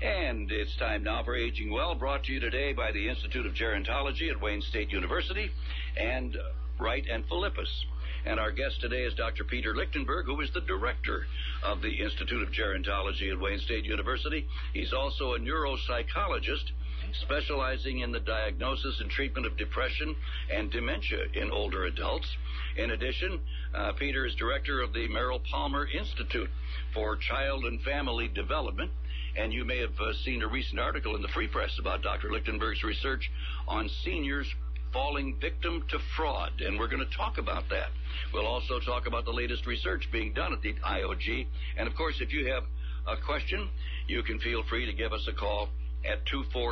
And it's time now for Aging Well, brought to you today by the Institute of Gerontology at Wayne State University and Wright and Philippus. And our guest today is Dr. Peter Lichtenberg, who is the director of the Institute of Gerontology at Wayne State University. He's also a neuropsychologist specializing in the diagnosis and treatment of depression and dementia in older adults. In addition, Peter is director of the Merrill Palmer Institute for Child and Family Development. And you may have seen a recent article in the Free Press about Dr. Lichtenberg's research on seniors falling victim to fraud, and we're going to talk about that. We'll also talk about the latest research being done at the IOG. And, of course, if you have a question, you can feel free to give us a call at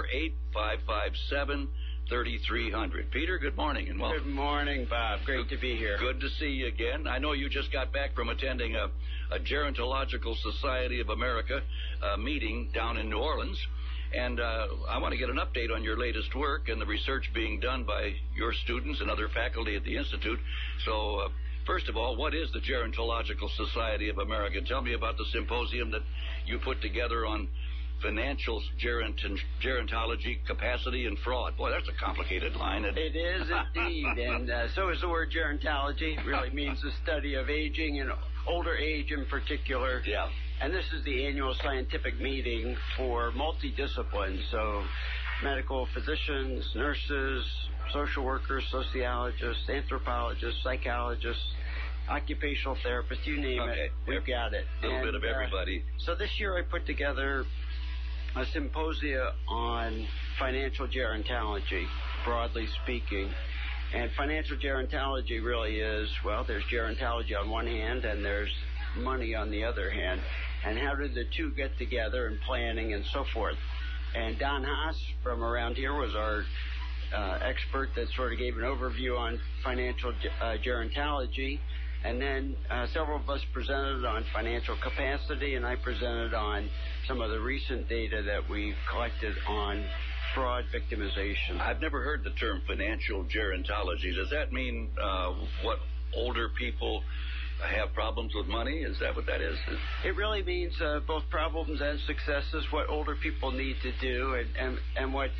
248-557-3300. Peter, good morning and welcome. Good morning, Bob. Great to be here. Good to see you again. I know you just got back from attending a Gerontological Society of America meeting down in New Orleans. And I want to get an update on your latest work and the research being done by your students and other faculty at the Institute. So, first of all, what is the Gerontological Society of America? Tell me about the symposium that you put together on financial gerontology, capacity, and fraud. Boy, that's a complicated line. It is indeed, and so is the word gerontology. It really means the study of aging and older age in particular. Yeah. And this is the annual scientific meeting for multidisciplines, so medical physicians, nurses, social workers, sociologists, anthropologists, psychologists, occupational therapists, you name it, we've got it. A little bit of everybody. So this year I put together a symposia on financial gerontology, broadly speaking. And financial gerontology really is, well, there's gerontology on one hand and there's money on the other hand. And how do the two get together in planning and so forth? And Don Haas from around here was our expert that sort of gave an overview on financial gerontology. And then several of us presented on financial capacity, and I presented on some of the recent data that we've collected on fraud victimization. I've never heard the term financial gerontology. Does that mean what older people have problems with money? Is that what that is? It really means both problems and successes, what older people need to do, and what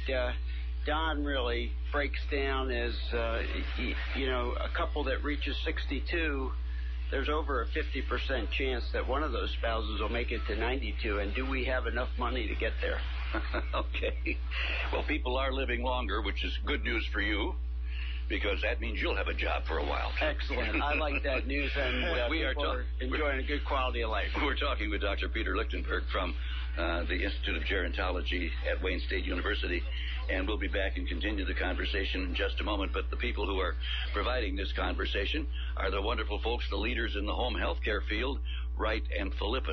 Don really breaks down is, a couple that reaches 62, there's over a 50% chance that one of those spouses will make it to 92, and do we have enough money to get there? Okay. Well, people are living longer, which is good news for you, because that means you'll have a job for a while. Excellent. I like that news, and we are enjoying a good quality of life. We're talking with Dr. Peter Lichtenberg from the Institute of Gerontology at Wayne State University, and we'll be back and continue the conversation in just a moment. But the people who are providing this conversation are the wonderful folks, the leaders in the home health care field, Wright and Philippus.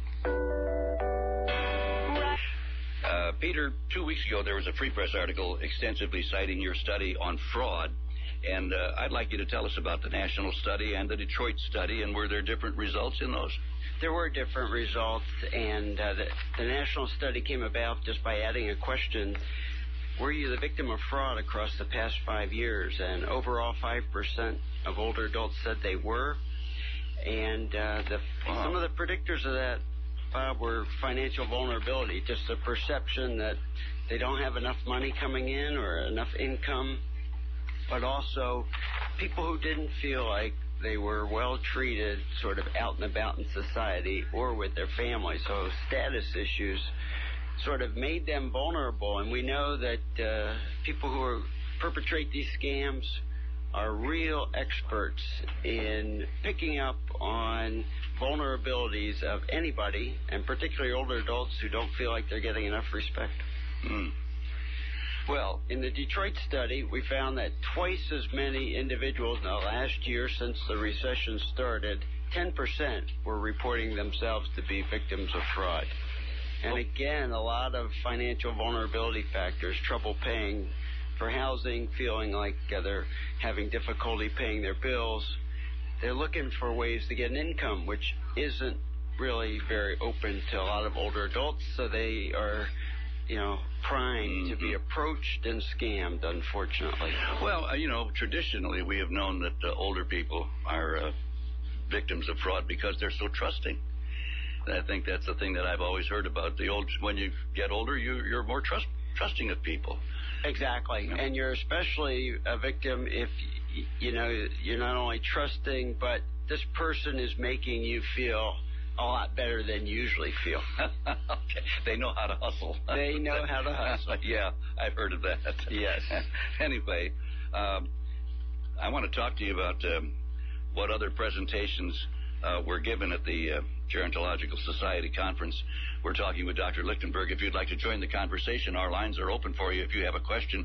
Peter, 2 weeks ago there was a Free Press article extensively citing your study on fraud, and I'd like you to tell us about the national study and the Detroit study, and were there different results in those? There were different results, and the national study came about just by adding a question, were you the victim of fraud across the past 5 years? And overall 5% of older adults said they were, and some of the predictors of that, Bob, were financial vulnerability, just the perception that they don't have enough money coming in or enough income, but also people who didn't feel like they were well treated sort of out and about in society or with their family. So status issues sort of made them vulnerable, and we know that people who perpetrate these scams are real experts in picking up on vulnerabilities of anybody, and particularly older adults who don't feel like they're getting enough respect. Well, in the Detroit study, we found that twice as many individuals in the last year since the recession started, 10% were reporting themselves to be victims of fraud. And again, a lot of financial vulnerability factors, trouble paying for housing, feeling like they're having difficulty paying their bills. They're looking for ways to get an income, which isn't really very open to a lot of older adults, so they are, primed to be approached and scammed, unfortunately. Well, traditionally we have known that older people are victims of fraud because they're so trusting. I think that's the thing that I've always heard about. When you get older, you're more trusting of people. Exactly. And you're especially a victim if, you're not only trusting, but this person is making you feel a lot better than you usually feel. Okay. They know how to hustle. They know how to hustle. Yeah, I've heard of that. Yes. Anyway, I want to talk to you about what other presentations were given at the Gerontological Society Conference. We're talking with Dr. Lichtenberg. If you'd like to join the conversation, our lines are open for you. If you have a question,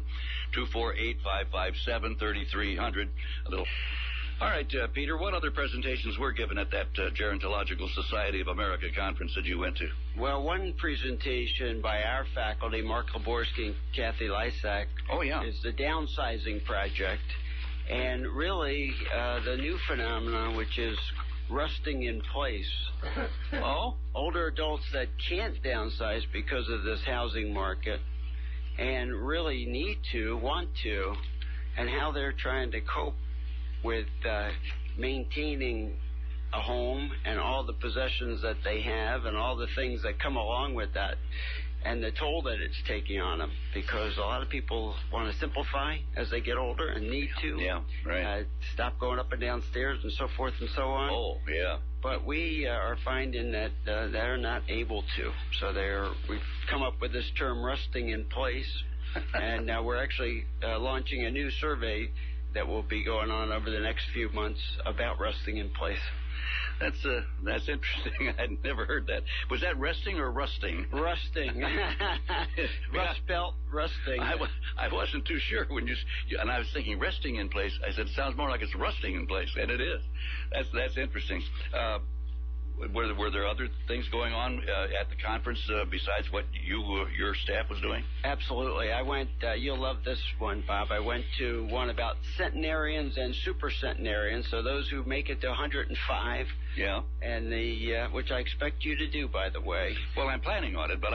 248-557-3300. All right, Peter, what other presentations were given at that Gerontological Society of America conference that you went to? Well, one presentation by our faculty, Mark Laborski and Kathy Lysak, is the Downsizing Project. And really, the new phenomenon, which is rusting in place. Oh? Older adults that can't downsize because of this housing market and really want to, and how they're trying to cope with maintaining a home and all the possessions that they have and all the things that come along with that, and the toll that it's taking on them, because a lot of people want to simplify as they get older and need to. Yeah, right. Stop going up and down stairs and so forth and so on. Oh, yeah. But we are finding that they're not able to. So we've come up with this term, rusting in place, and now we're actually launching a new survey that will be going on over the next few months about rusting in place. That's interesting. I'd never heard that. Was that resting or rusting? Rusting. Rust belt, rusting. I wasn't too sure when and I was thinking resting in place. I said, it sounds more like it's rusting in place, and it is. That's interesting. Were there other things going on at the conference besides what your staff was doing? Absolutely. I went, you'll love this one, Bob. I went to one about centenarians and super centenarians, so those who make it to 105. Yeah. And which I expect you to do, by the way. Well, I'm planning on it, but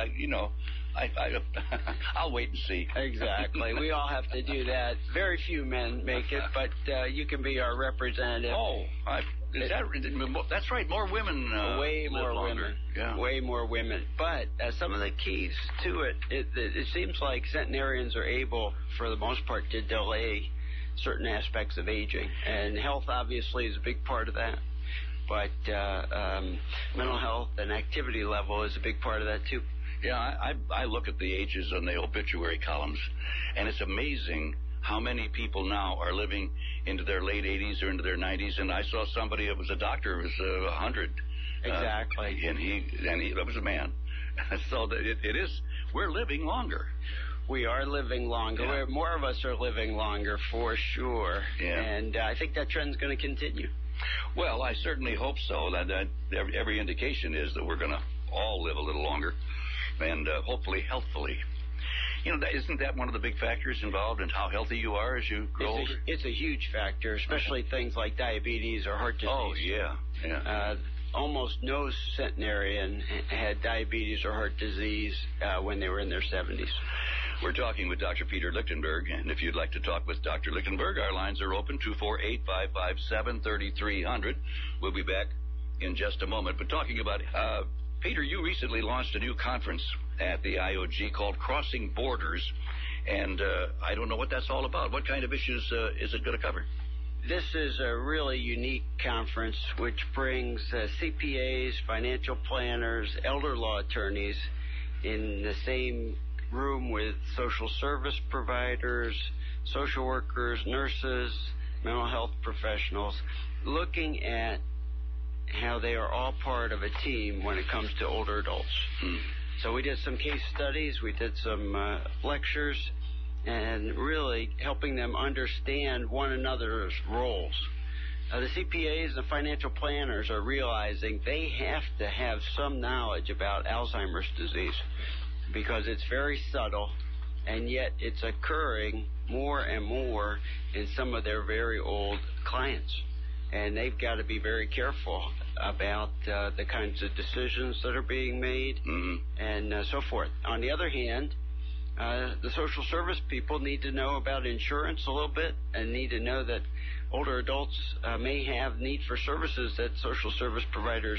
I'll wait and see. Exactly. We all have to do that. Very few men make it, but you can be our representative. Oh, that's right. More women. Way more longer. women. Yeah. Way more women. But some of the keys to it seems like centenarians are able, for the most part, to delay certain aspects of aging, and health obviously is a big part of that. But mental health and activity level is a big part of that too. Yeah, I look at the ages on the obituary columns, and it's amazing how many people now are living into their late 80s or into their 90s. And I saw somebody that was a doctor who was 100. Exactly. And he that was a man. So it is. We're living longer. We are living longer. Yeah. More of us are living longer for sure. Yeah. And I think that trend's going to continue. Well, I certainly hope so. That every indication is that we're going to all live a little longer, and hopefully healthfully. Isn't that one of the big factors involved in how healthy you are as you grow older? It's a huge factor, especially things like diabetes or heart disease. Oh, yeah. Almost no centenarian had diabetes or heart disease when they were in their 70s. We're talking with Dr. Peter Lichtenberg, and if you'd like to talk with Dr. Lichtenberg, our lines are open, 248-557-3300. We'll be back in just a moment. But talking about, Peter, you recently launched a new conference at the IOG called Crossing Borders, and I don't know what that's all about. What kind of issues is it going to cover? This is a really unique conference which brings CPAs, financial planners, elder law attorneys in the same room with social service providers, social workers, nurses, mental health professionals, looking at how they are all part of a team when it comes to older adults. So we did some case studies, we did some lectures, and really helping them understand one another's roles. The CPAs and financial planners are realizing they have to have some knowledge about Alzheimer's disease because it's very subtle, and yet it's occurring more and more in some of their very old clients. And they've got to be very careful about the kinds of decisions that are being made and so forth. On the other hand, the social service people need to know about insurance a little bit and need to know that older adults may have need for services that social service providers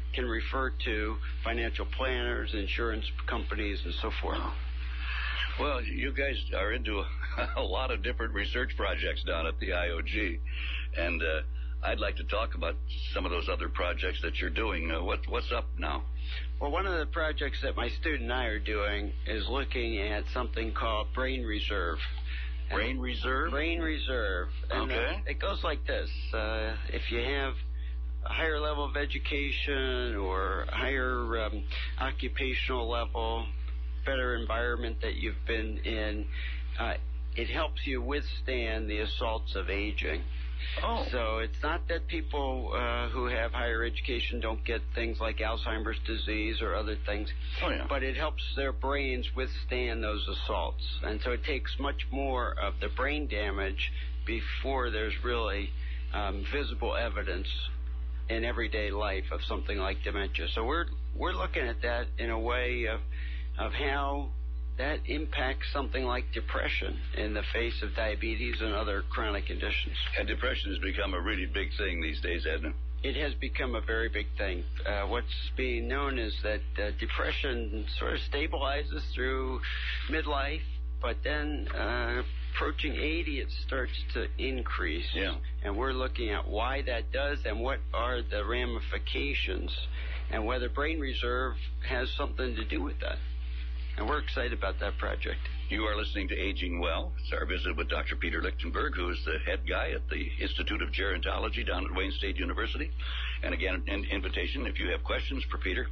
can refer to financial planners, insurance companies, and so forth. Well, you guys are into a lot of different research projects down at the IOG, and I'd like to talk about some of those other projects that you're doing. What's up now? Well, one of the projects that my student and I are doing is looking at something called Brain Reserve. Brain Reserve? Brain Reserve. And okay. It goes like this. If you have a higher level of education or a higher occupational level, better environment that you've been in, it helps you withstand the assaults of aging. Oh. So it's not that people who have higher education don't get things like Alzheimer's disease or other things, but it helps their brains withstand those assaults. And so it takes much more of the brain damage before there's really visible evidence in everyday life of something like dementia. So we're looking at that in a way of how that impacts something like depression in the face of diabetes and other chronic conditions. And depression has become a really big thing these days, hasn't it? It has become a very big thing. What's being known is that depression sort of stabilizes through midlife, but then approaching 80, it starts to increase. Yeah. And we're looking at why that does and what are the ramifications and whether Brain Reserve has something to do with that. And we're excited about that project. You are listening to Aging Well. It's our visit with Dr. Peter Lichtenberg, who is the head guy at the Institute of Gerontology down at Wayne State University. And again, an invitation, if you have questions for Peter,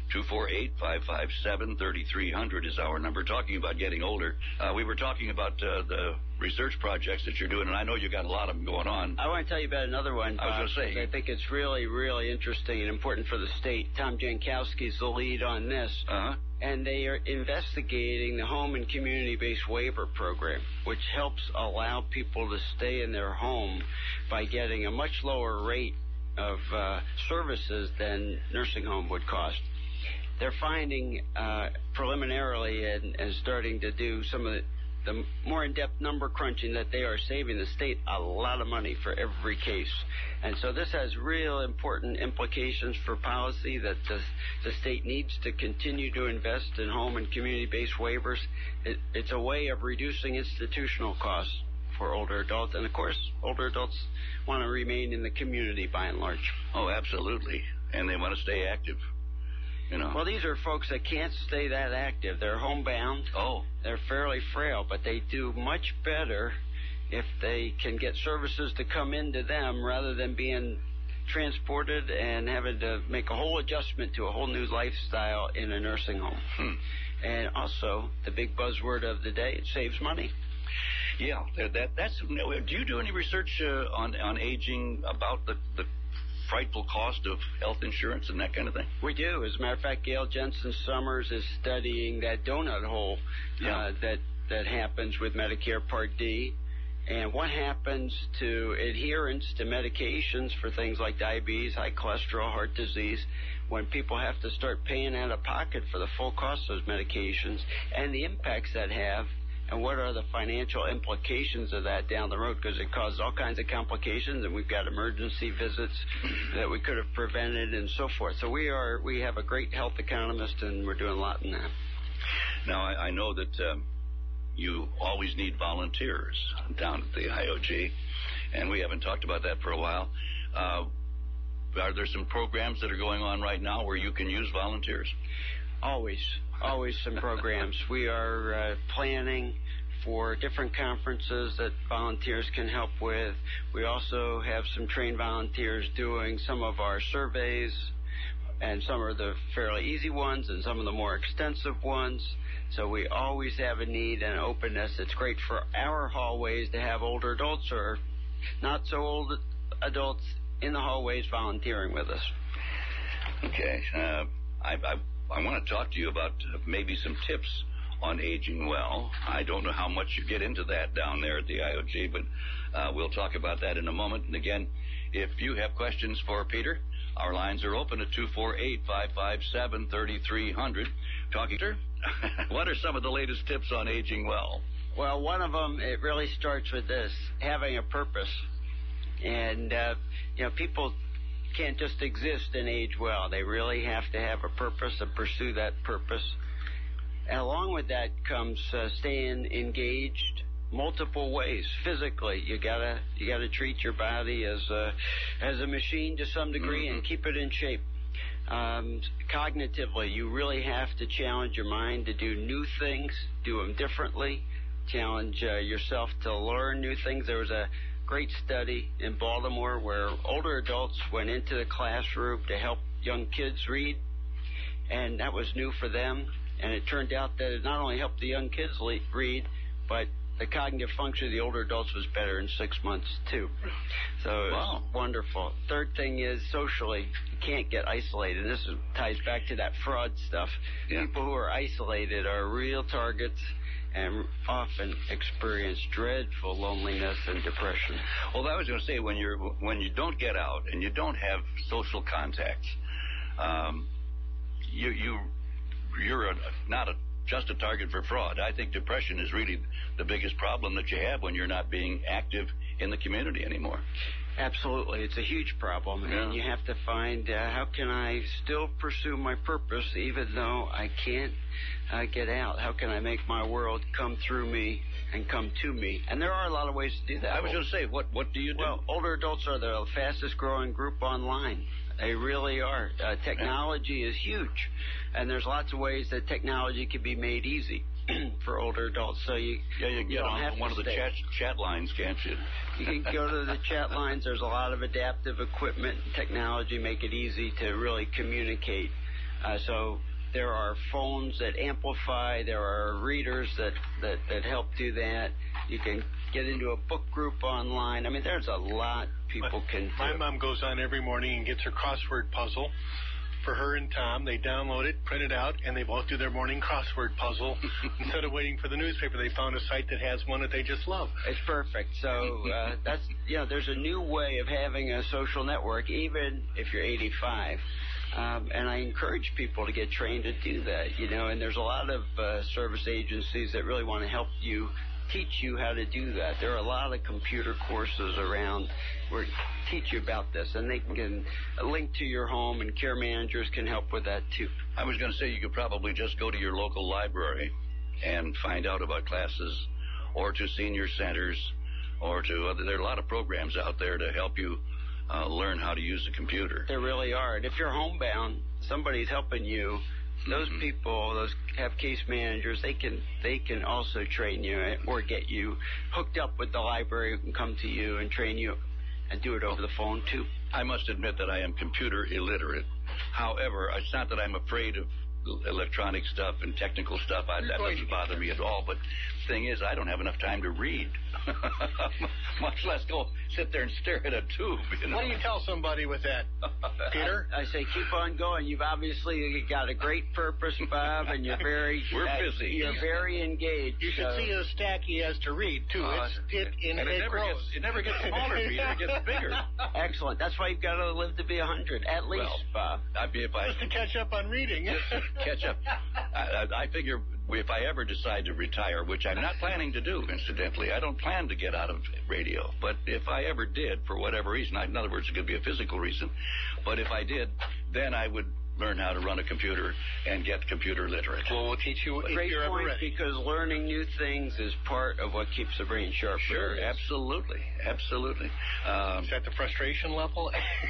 248-557-3300 is our number. Talking about getting older, we were talking about the research projects that you're doing, and I know you got a lot of them going on. I want to tell you about another one, Bob, I was going to say. I think it's really, really interesting and important for the state. Tom Jankowski's the lead on this. Uh-huh. And they are investigating the home and community-based waiver program, which helps allow people to stay in their home by getting a much lower rate of services than nursing home would cost. They're finding preliminarily and starting to do some of the more in-depth number crunching that they are saving the state a lot of money for every case. And so this has real important implications for policy that the state needs to continue to invest in home and community-based waivers. It's a way of reducing institutional costs for older adults. And, of course, older adults want to remain in the community by and large. Oh, absolutely. And they want to stay active. You know. Well, these are folks that can't stay that active. They're homebound. Oh. They're fairly frail, but they do much better if they can get services to come into them rather than being transported and having to make a whole adjustment to a whole new lifestyle in a nursing home. And also, the big buzzword of the day, it saves money. Yeah, that's. Do you do any research on aging about the frightful cost of health insurance and that kind of thing? We do. As a matter of fact, Gail Jensen Summers is studying that donut hole that happens with Medicare Part D, and what happens to adherence to medications for things like diabetes, high cholesterol, heart disease, when people have to start paying out of pocket for the full cost of those medications, and the impacts that have, and what are the financial implications of that down the road, because it causes all kinds of complications, and we've got emergency visits that we could have prevented and so forth. So we have a great health economist, and we're doing a lot in that. Now, I know that you always need volunteers down at the IOG, and we haven't talked about that for a while. Are there some programs that are going on right now where you can use volunteers? Always some programs. We are planning for different conferences that volunteers can help with. We also have some trained volunteers doing some of our surveys, and some are the fairly easy ones and some of the more extensive ones. So we always have a need and openness. It's great for our hallways to have older adults or not so old adults in the hallways volunteering with us. Okay. I want to talk to you about maybe some tips on aging well. I don't know how much you get into that down there at the IOG, but we'll talk about that in a moment. And again, if you have questions for Peter, our lines are open at 248-557-3300. Talking to what are some of the latest tips on aging well? Well, one of them, it really starts with this, having a purpose. And, people can't just exist and age well. They really have to have a purpose and pursue that purpose. And along with that comes staying engaged multiple ways. Physically, you gotta treat your body as a machine to some degree and keep it in shape. Cognitively, you really have to challenge your mind to do new things, do them differently, challenge yourself to learn new things. There was a great study in Baltimore where older adults went into the classroom to help young kids read, and that was new for them. And it turned out that it not only helped the young kids read, but the cognitive function of the older adults was better in 6 months, too. So it was wonderful. Third thing is socially, you can't get isolated. This ties back to that fraud stuff. Yeah. People who are isolated are real targets and often experience dreadful loneliness and depression. Well, I was going to say, when you don't get out and you don't have social contacts, you're not just a target for fraud. I think depression is really the biggest problem that you have when you're not being active in the community anymore. Absolutely. It's a huge problem, and you have to find how can I still pursue my purpose even though I can't get out? How can I make my world come through me and come to me? And there are a lot of ways to do that. I was going to say, what do you do? Well, older adults are the fastest growing group online. They really are. Technology is huge, and there's lots of ways that technology can be made easy for older adults. So you can get on one of the chat lines, can't you? You can go to the chat lines. There's a lot of adaptive equipment and technology make it easy to really communicate. So there are phones that amplify. There are readers that help do that. You can get into a book group online. I mean, there's a lot people can do. My mom goes on every morning and gets her crossword puzzle for her and Tom. They download it, print it out, and they both do their morning crossword puzzle. Instead of waiting for the newspaper, they found a site that has one that they just love. It's perfect. So there's a new way of having a social network, even if you're 85. And I encourage people to get trained to do that, and there's a lot of service agencies that really want to help you, teach you how to do that. There are a lot of computer courses around where teach you about this, and they can link to your home, and care managers can help with that too. I was going to say you could probably just go to your local library and find out about classes, or to senior centers, or to there are a lot of programs out there to help you learn how to use a computer. There really are. And if you're homebound, somebody's helping you. Those people, those have case managers, they can also train you or get you hooked up with the library who can come to you and train you and do it over the phone, too. I must admit that I am computer illiterate. However, it's not that I'm afraid of electronic stuff and technical stuff. That doesn't bother me at all. But the thing is, I don't have enough time to read, much less go sit there and stare at a tube. What do you tell somebody with that, Peter? I say keep on going. You've obviously got a great purpose, Bob, and you're very busy. You're very engaged. You should see the stack he has to read too. It grows. It never gets smaller, Peter. It gets bigger. Excellent. That's why you've got to live to be 100 at least, Bob. Just to catch up on reading. Catch up. I figure if I ever decide to retire, which I'm not planning to do, incidentally, I don't plan to get out of radio. But if I ever did, for whatever reason, in other words, it could be a physical reason, but if I did, then I would learn how to run a computer and get computer literate. Well, we'll teach you if you're ever ready. Because learning new things is part of what keeps the brain sharp. Sure, absolutely. Is that the frustration level?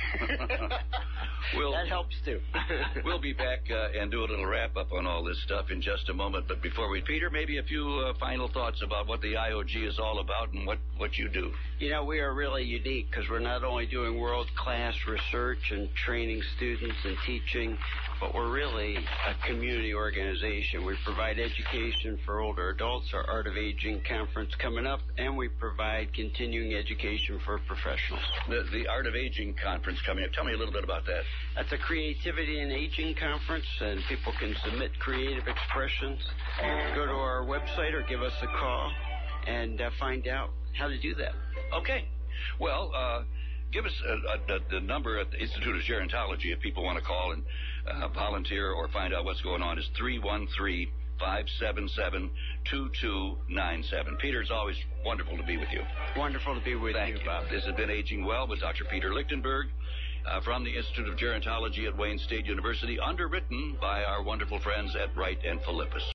That helps too. We'll be back and do a little wrap-up on all this stuff in just a moment. But before Peter, maybe a few final thoughts about what the IOG is all about and what you do. We are really unique because we're not only doing world-class research and training students and teaching, but we're really a community organization. We provide education for older adults, our Art of Aging conference coming up, and we provide continuing education for professionals. The Art of Aging conference coming up. Tell me a little bit about that. That's a creativity and aging conference, and people can submit creative expressions. Go to our website or give us a call and find out how to do that. Okay. Well, give us the number at the Institute of Gerontology if people want to call and volunteer or find out what's going on. Is 313-577-2297. Peter, it's always wonderful to be with you. Wonderful to be with you, Bob. This has been Aging Well with Dr. Peter Lichtenberg. from the Institute of Gerontology at Wayne State University, underwritten by our wonderful friends at Wright and Philippus.